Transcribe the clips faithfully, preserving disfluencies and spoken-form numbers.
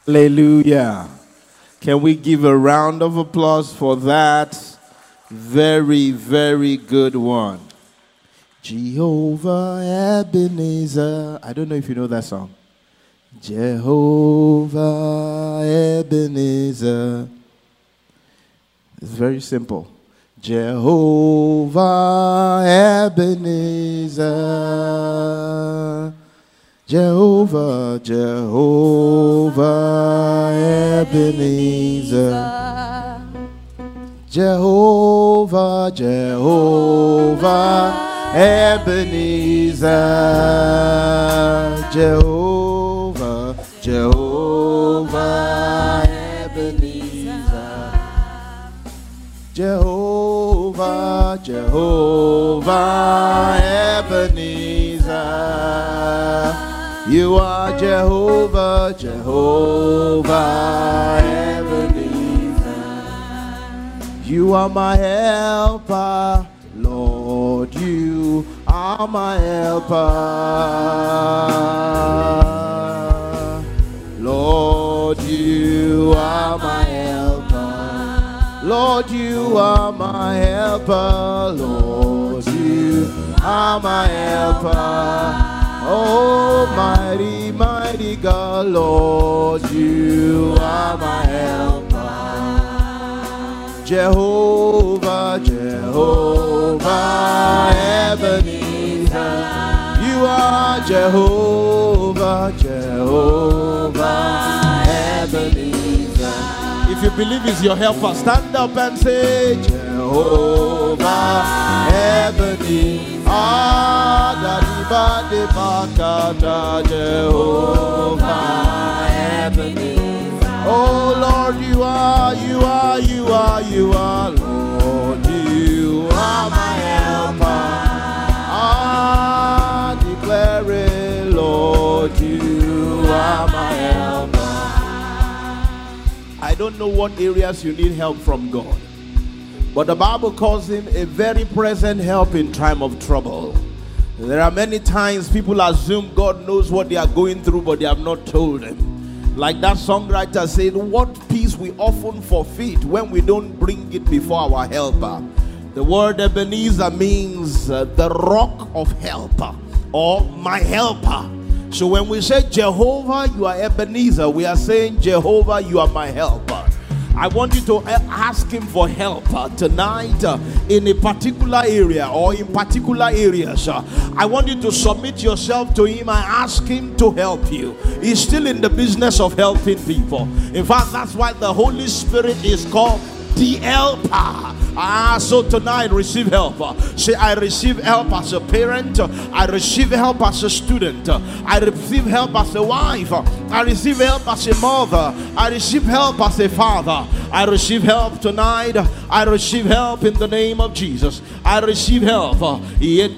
Hallelujah. Can we give a round of applause for that very, very good one? Jehovah Ebenezer. I don't know if you know that song. Jehovah Ebenezer. It's very simple. Jehovah Ebenezer. Jehovah, Jehovah Ebenezer. Jehovah, Jehovah Ebenezer. Jehovah, Jehovah Ebenezer. Jehovah, Jehovah Ebenezer. You are Jehovah, Jehovah Ebenezer. You are my helper, Lord, you are my helper. Lord, you are my helper. Lord, you are my helper. Lord, you are my helper. Oh, mighty, mighty God, Lord, you are my helper. Jehovah, Jehovah Ebenezer. You are Jehovah, Jehovah Ebenezer. If you believe he's your helper, stand up and say, Jehovah Ebenezer. Ah, Daddy Bakata, Jehovah Ebenezer. Oh Lord, you are, you are, you are, you are, Lord, you are my helper. Ah, declare it, Lord, you are my helper. I don't know what areas you need help from God, but the Bible calls him a very present help in time of trouble. There are many times people assume God knows what they are going through, but they have not told him. Like that songwriter said, what peace we often forfeit when we don't bring it before our helper. The word Ebenezer means uh, the rock of helper, or my helper. So when we say Jehovah, you are Ebenezer, we are saying Jehovah, you are my helper. I want you to ask him for help uh, tonight uh, in a particular area or in particular areas. Uh, I want you to submit yourself to him and ask him to help you. He's still in the business of helping people. In fact, that's why the Holy Spirit is called the helper. Ah, so tonight receive help. Say, I receive help as a parent. I receive help as a student. I receive help as a wife. I receive help as a mother. I receive help as a father. I receive help tonight. I receive help in the name of Jesus. I receive help in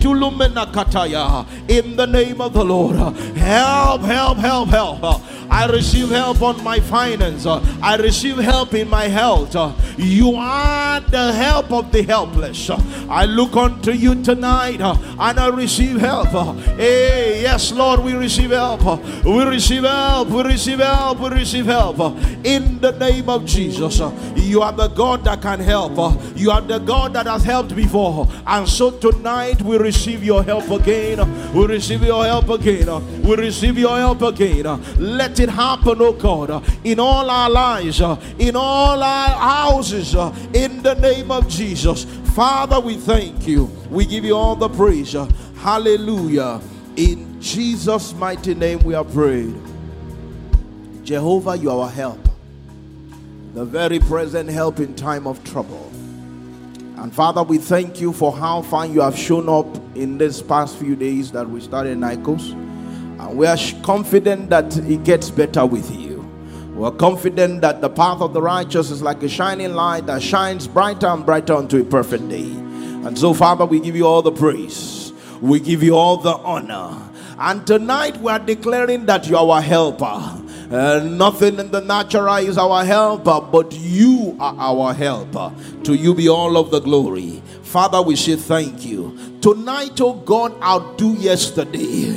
the name of the Lord. Help, help, help, help. I receive help on my finance. I receive help in my health. You are the help of the helpless. I look unto you tonight and I receive help. Hey, yes, Lord, we receive help. We receive help. We receive help. We receive help. In the name of Jesus, you are the God that can help. You are the God that has helped before. And so tonight we receive your help again. We receive your help again. We receive your help again. Let it happen, oh God, in all our lives, in all our houses, in the name of Jesus. Father, we thank you. We give you all the praise. Hallelujah. In Jesus' mighty name we are prayed. Jehovah, you are our help, the very present help in time of trouble. And Father, we thank you for how far you have shown up in this past few days that we started Nikos. And we are confident that it gets better with you. We are confident that the path of the righteous is like a shining light that shines brighter and brighter unto a perfect day. And so, Father, we give you all the praise. We give you all the honor. And tonight we are declaring that you are our helper. Uh, nothing in the natural is our helper, but you are our helper. To you be all of the glory. Father, we say thank you. Tonight, oh God, outdo yesterday.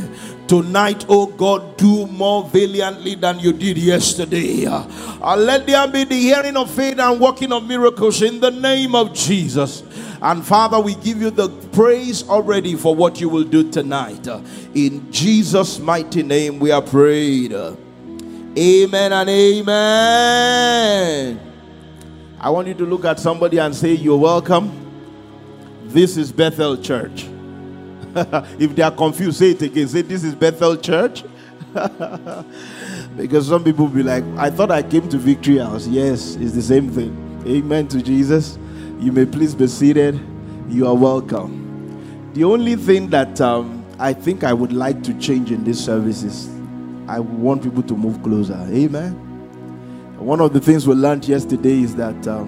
Tonight, oh God, do more valiantly than you did yesterday. Uh, let there be the hearing of faith and working of miracles in the name of Jesus. And Father, we give you the praise already for what you will do tonight. Uh, in Jesus' mighty name we are prayed. Uh, amen and amen. I want you to look at somebody and say, you're welcome. This is Bethel Church. If they are confused, say it again. Say, this is Bethel Church. Because some people will be like, I thought I came to Victory House. Yes, it's the same thing. Amen to Jesus. You may please be seated. You are welcome. The only thing that um, I think I would like to change in this service is I want people to move closer. Amen. One of the things we learned yesterday is that um,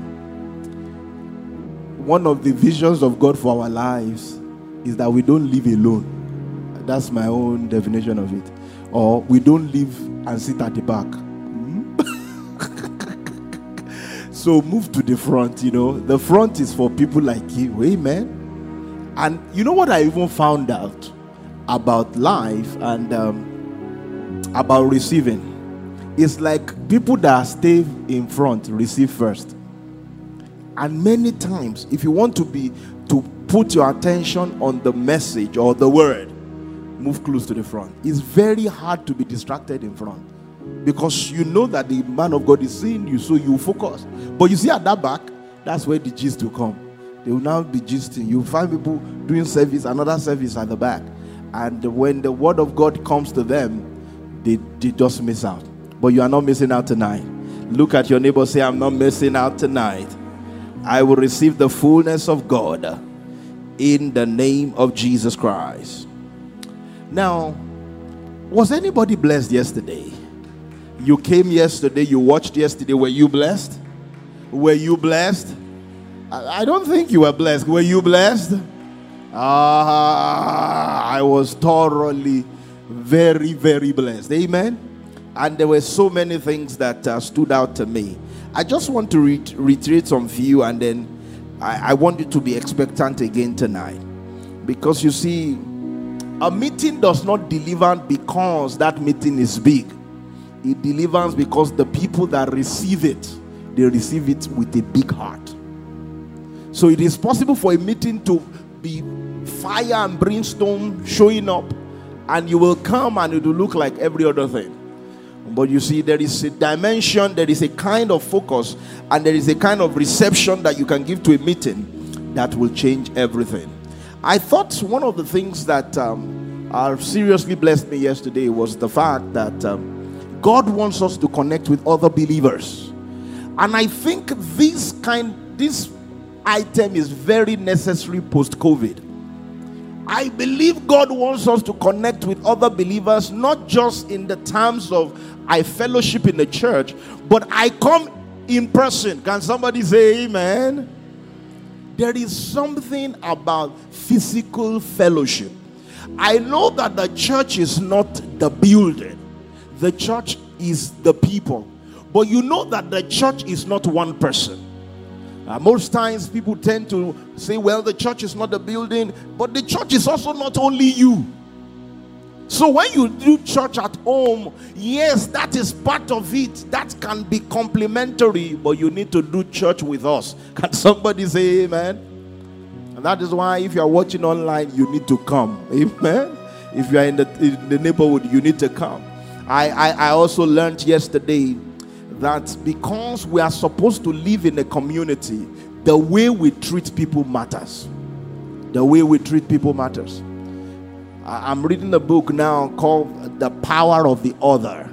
one of the visions of God for our lives is that we don't live alone. That's my own definition of it. Or we don't live and sit at the back. Mm-hmm. So move to the front, you know. The front is for people like you. Amen. And you know what I even found out about life and um, about receiving? It's like people that stay in front receive first. And many times, if you want to be to put your attention on the message or the word, move close to the front. It's very hard to be distracted in front because you know that the man of God is seeing you, so you focus. But you see at that back, that's where the gist will come. They will now be gisting. You find people doing service, another service at the back, and when the word of God comes to them, they, they just miss out. But you are not missing out tonight. Look at your neighbor, say, I'm not missing out tonight. I will receive the fullness of God in the name of Jesus Christ. Now, was anybody blessed yesterday? You came yesterday, you watched yesterday. Were you blessed? Were you blessed? I, I don't think you were blessed. Were you blessed? Ah, I was thoroughly, very, very blessed. Amen. And there were so many things that uh, stood out to me. I just want to re- reiterate some few, and then I, I want you to be expectant again tonight. Because you see, a meeting does not deliver because that meeting is big. It delivers because the people that receive it, they receive it with a big heart. So it is possible for a meeting to be fire and brimstone showing up, and you will come and it will look like every other thing. But you see, there is a dimension, there is a kind of focus, and there is a kind of reception that you can give to a meeting that will change everything. I thought one of the things that um, uh, seriously blessed me yesterday was the fact that um, God wants us to connect with other believers. And I think this kind, this item is very necessary post-COVID. I believe God wants us to connect with other believers, not just in the terms of I fellowship in the church, but I come in person. Can somebody say amen? There is something about physical fellowship. I know that the church is not the building. The church is the people. But you know that the church is not one person. Uh, most times people tend to say, well, the church is not the building, but the church is also not only you. So when you do church at home, yes, that is part of it. That can be complementary, but you need to do church with us. Can somebody say amen? And that is why if you are watching online, you need to come. Amen? If you are in the, in the neighborhood, you need to come. I, I, I also learned yesterday that because we are supposed to live in a community, the way we treat people matters. The way we treat people matters. I'm reading a book now called The Power of the Other.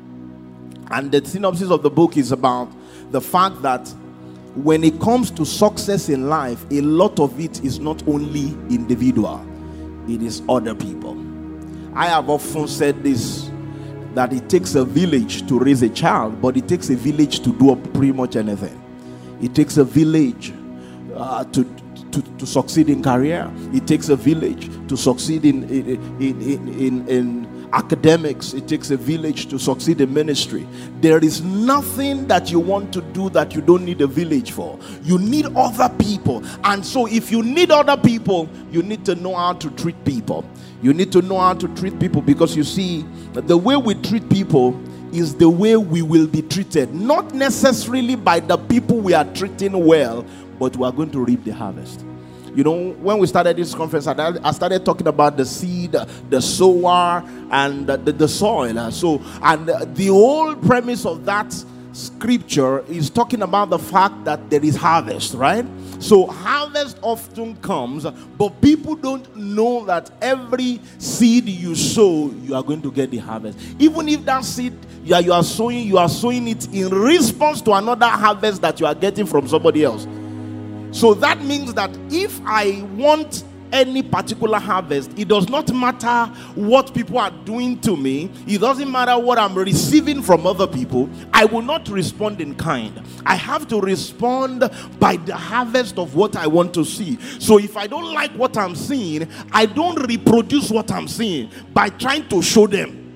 And the synopsis of the book is about the fact that when it comes to success in life, a lot of it is not only individual, it is other people. I have often said this, that it takes a village to raise a child, but it takes a village to do pretty much anything. It takes a village uh, to, to to succeed in career. It takes a village to succeed in in in in, in academics, it takes a village to succeed in ministry. There is nothing that you want to do that you don't need a village for. You need other people. And so if you need other people, you need to know how to treat people. You need to know how to treat people, because you see, the way we treat people is the way we will be treated. Not necessarily by the people we are treating well, but we are going to reap the harvest. You know, when we started this conference, I started talking about the seed, the sower, and the, the, the soil. So, and the whole premise of that scripture is talking about the fact that there is harvest, right? So harvest often comes, but people don't know that every seed you sow, you are going to get the harvest. Even if that seed yeah, you are sowing, you are sowing it in response to another harvest that you are getting from somebody else. So that means that if I want any particular harvest, it does not matter what people are doing to me. It doesn't matter what I'm receiving from other people. I will not respond in kind. I have to respond by the harvest of what I want to see. So if I don't like what I'm seeing, I don't reproduce what I'm seeing by trying to show them.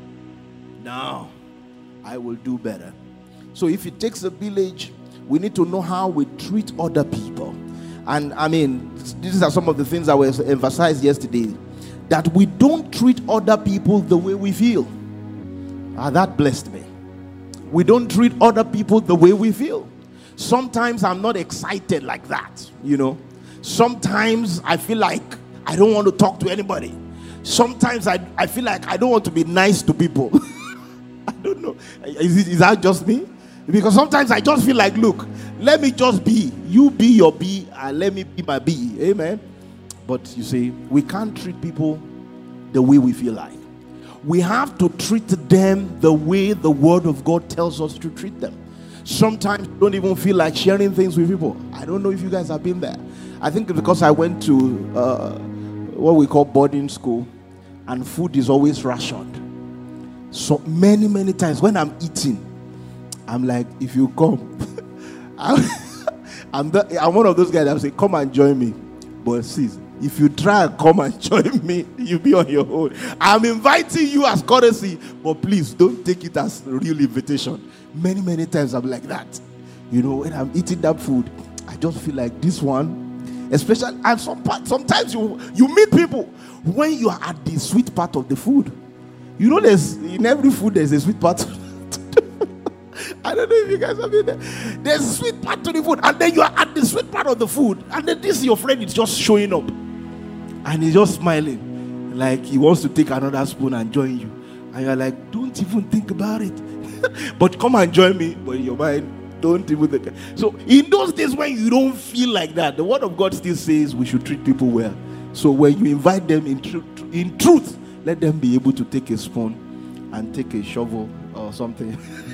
No, I will do better. So if it takes a village, we need to know how we treat other people. And I mean, these are some of the things that were emphasized yesterday, that we don't treat other people the way we feel. Ah, that blessed me. We don't treat other people the way we feel. Sometimes I'm not excited like that, you know. Sometimes I feel like I don't want to talk to anybody. Sometimes I, I feel like I don't want to be nice to people. I don't know. Is, it, is that just me? Because sometimes I just feel like, look, let me just be. You be your B and let me be my B. Amen. But you see, we can't treat people the way we feel like. We have to treat them the way the Word of God tells us to treat them. Sometimes you don't even feel like sharing things with people. I don't know if you guys have been there. I think because I went to uh, what we call boarding school, and food is always rationed. So many, many times when I'm eating, I'm like, if you come, I'm, I'm, the, I'm one of those guys that will say, come and join me. But sis, if you try and come and join me, you'll be on your own. I'm inviting you as courtesy, but please don't take it as a real invitation. Many, many times I'm like that. You know, when I'm eating that food, I just feel like this one, especially, and some part, sometimes you, you meet people when you are at the sweet part of the food. You know, there's in every food, there's a sweet part. I don't know if you guys have been there. There's a sweet part to the food, and then you are at the sweet part of the food, and then this your friend is just showing up, and he's just smiling, like he wants to take another spoon and join you, and you're like, don't even think about it. But come and join me. But in your mind, don't even think. So in those days when you don't feel like that, the Word of God still says we should treat people well. So when you invite them in, tr- in truth, let them be able to take a spoon and take a shovel or something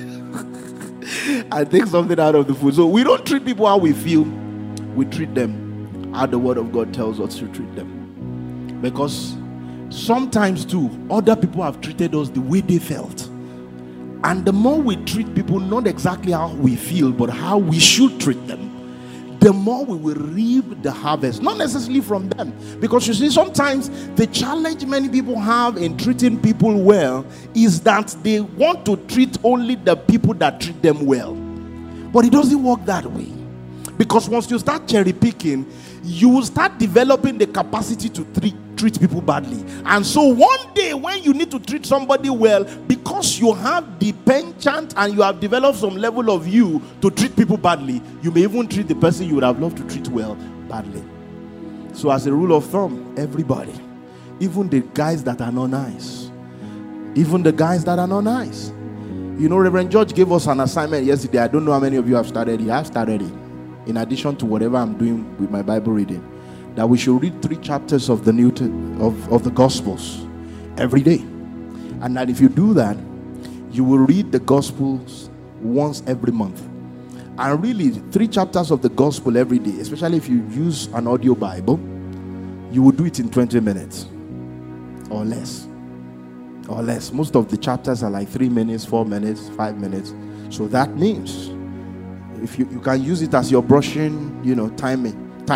and take something out of the food. So we don't treat people how we feel. We treat them how the Word of God tells us to treat them. Because sometimes too, other people have treated us the way they felt. And the more we treat people not exactly how we feel, but how we should treat them, the more we will reap the harvest. Not necessarily from them. Because you see, sometimes the challenge many people have in treating people well is that they want to treat only the people that treat them well. But it doesn't work that way. Because once you start cherry picking, you will start developing the capacity to treat, treat people badly. And so one day when you need to treat somebody well, because you have the penchant and you have developed some level of you to treat people badly, you may even treat the person you would have loved to treat well badly. So as a rule of thumb, everybody, even the guys that are not nice, even the guys that are not nice. You know, Reverend George gave us an assignment yesterday. I don't know how many of you have started it. I've started it. In addition to whatever I'm doing with my Bible reading, that we should read three chapters of the New of, of the Gospels every day. And that if you do that, you will read the Gospels once every month. And really, three chapters of the Gospel every day, especially if you use an audio Bible, you will do it in twenty minutes or less. Or less. Most of the chapters are like three minutes, four minutes, five minutes. So that means if you, you can use it as your brushing, you know, timing, timer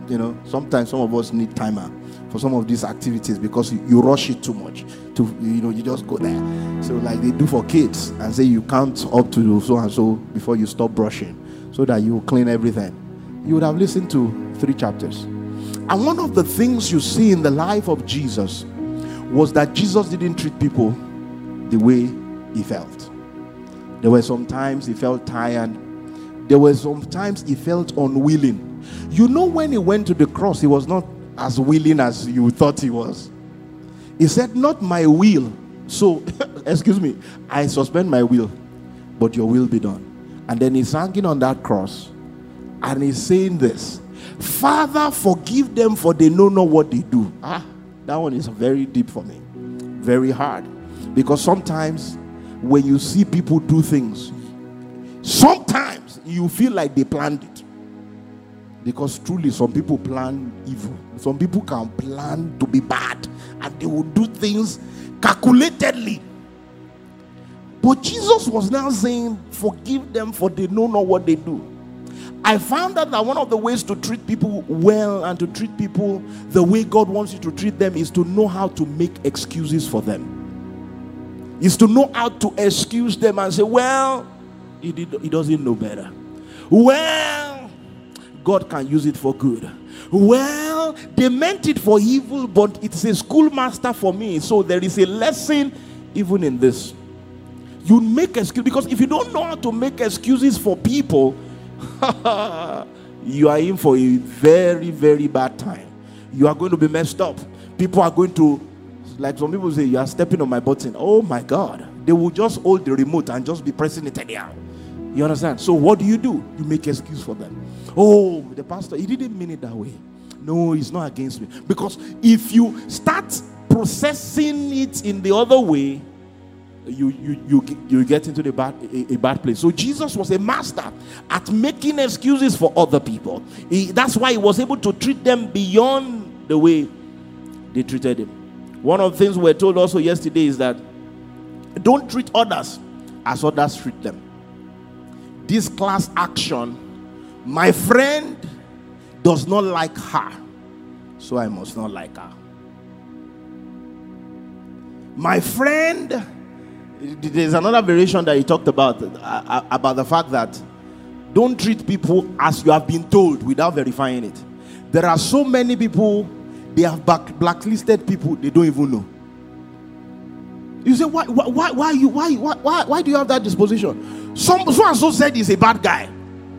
you know, sometimes some of us need timer for some of these activities because you, you rush it too much. To you know, you just go there. So like they do for kids and say you count up to so and so before you stop brushing, so that you clean everything. You would have listened to three chapters. And one of the things you see in the life of Jesus was that Jesus didn't treat people the way he felt. There were some times he felt tired. There were some times he felt unwilling. You know, when he went to the cross, he was not as willing as you thought he was. He said, not my will. So, excuse me, I suspend my will, but your will be done. And then he's hanging on that cross and he's saying this, Father, forgive them, for they know not what they do. Ah, that one is very deep for me. Very hard. Because sometimes when you see people do things, sometimes you feel like they planned it. Because truly some people plan evil. Some people can plan to be bad, and they will do things calculatedly. But Jesus was now saying, forgive them, for they know not what they do. I found out that one of the ways to treat people well and to treat people the way God wants you to treat them is to know how to make excuses for them. Is to know how to excuse them and say, well, he, did, he doesn't know better. Well, God can use it for good. Well, they meant it for evil, but it's a schoolmaster for me. So there is a lesson even in this. You make excuses, because if you don't know how to make excuses for people, you are in for a very, very bad time. You are going to be messed up. People are going to, like some people say, you are stepping on my button. Oh my God. They will just hold the remote and just be pressing it anyhow. You understand? So what do you do? You make excuse for them. Oh, the pastor, he didn't mean it that way. No, he's not against me. Because if you start processing it in the other way, you you you, you get into the bad a, a bad place. So Jesus was a master at making excuses for other people. He, that's why he was able to treat them beyond the way they treated him. One of the things we were told also yesterday is that don't treat others as others treat them. This class action, my friend does not like her, so I must not like her. My friend, there's another variation that he talked about, uh, about the fact that don't treat people as you have been told without verifying it. There are so many people, they have back, blacklisted people they don't even know. You say, why, why, why, you, why, why, why, why do you have that disposition? Some, so and so said he's a bad guy.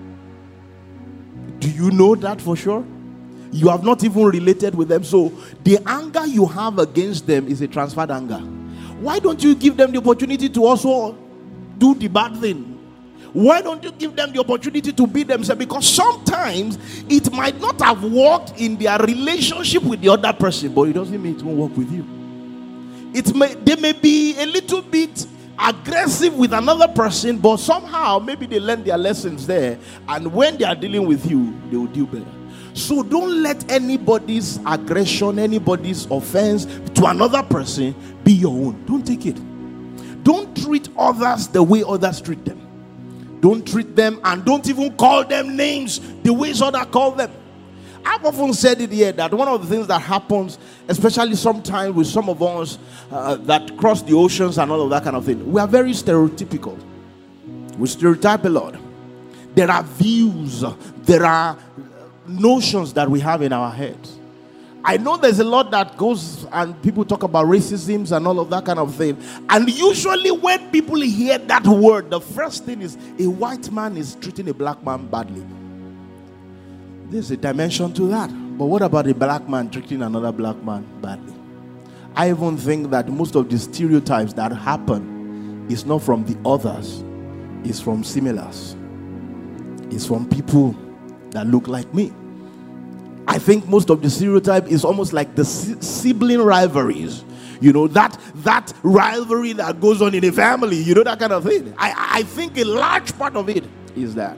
Do you know that for sure? You have not even related with them. So the anger you have against them is a transferred anger. Why don't you give them the opportunity to also do the bad thing? Why don't you give them the opportunity to be themselves? Because sometimes it might not have worked in their relationship with the other person, but it doesn't mean it won't work with you. It may, they may be a little bit aggressive with another person, but somehow maybe they learn their lessons there, and when they are dealing with you, they will do better. So don't let anybody's aggression, anybody's offense to another person be your own. Don't take it. Don't treat others the way others treat them. Don't treat them, and don't even call them names the ways others call them. I've often said it here that one of the things that happens, especially sometimes with some of us uh, that cross the oceans and all of that kind of thing, we are very stereotypical. We stereotype a lot. There are views, there are notions that we have in our heads. I know there's a lot that goes and people talk about racism and all of that kind of thing. And usually when people hear that word, the first thing is a white man is treating a black man badly. There's a dimension to that. But what about a black man treating another black man badly? I even think that most of the stereotypes that happen is not from the others. It's from similars. It's from people that look like me. I think most of the stereotype is almost like the sibling rivalries. You know, that that rivalry that goes on in a family. You know, that kind of thing. I, I think a large part of it is that.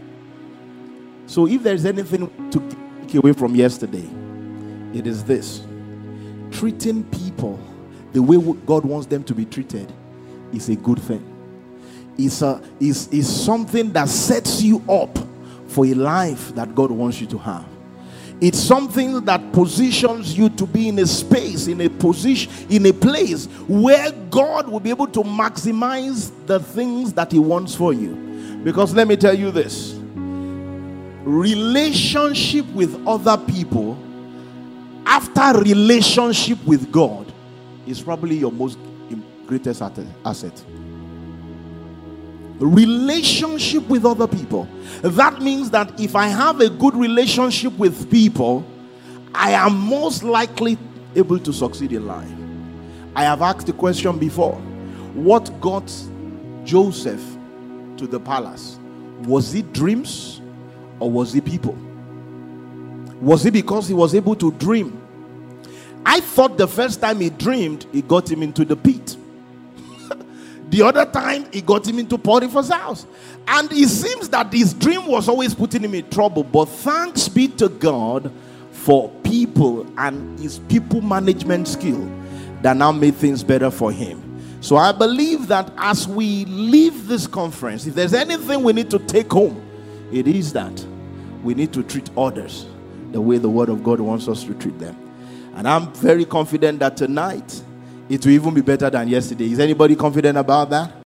So if there's anything to take away from yesterday, it is this. Treating people the way God wants them to be treated is a good thing. It's, a, it's, it's something that sets you up for a life that God wants you to have. It's something that positions you to be in a space, in a position, in a place where God will be able to maximize the things that He wants for you. Because let me tell you this, relationship with other people after relationship with God is probably your most greatest asset. Relationship with other people. That means that if I have a good relationship with people, I am most likely able to succeed in life. I have asked the question before, what got Joseph to the palace? Was it dreams or was it people? Was it because he was able to dream? I thought the first time he dreamed, it got him into the pit. The other time, it got him into Potiphar's house. And it seems that his dream was always putting him in trouble. But thanks be to God for people and his people management skill that now made things better for him. So I believe that as we leave this conference, if there's anything we need to take home, it is that we need to treat others the way the Word of God wants us to treat them. And I'm very confident that tonight, it will even be better than yesterday. Is anybody confident about that?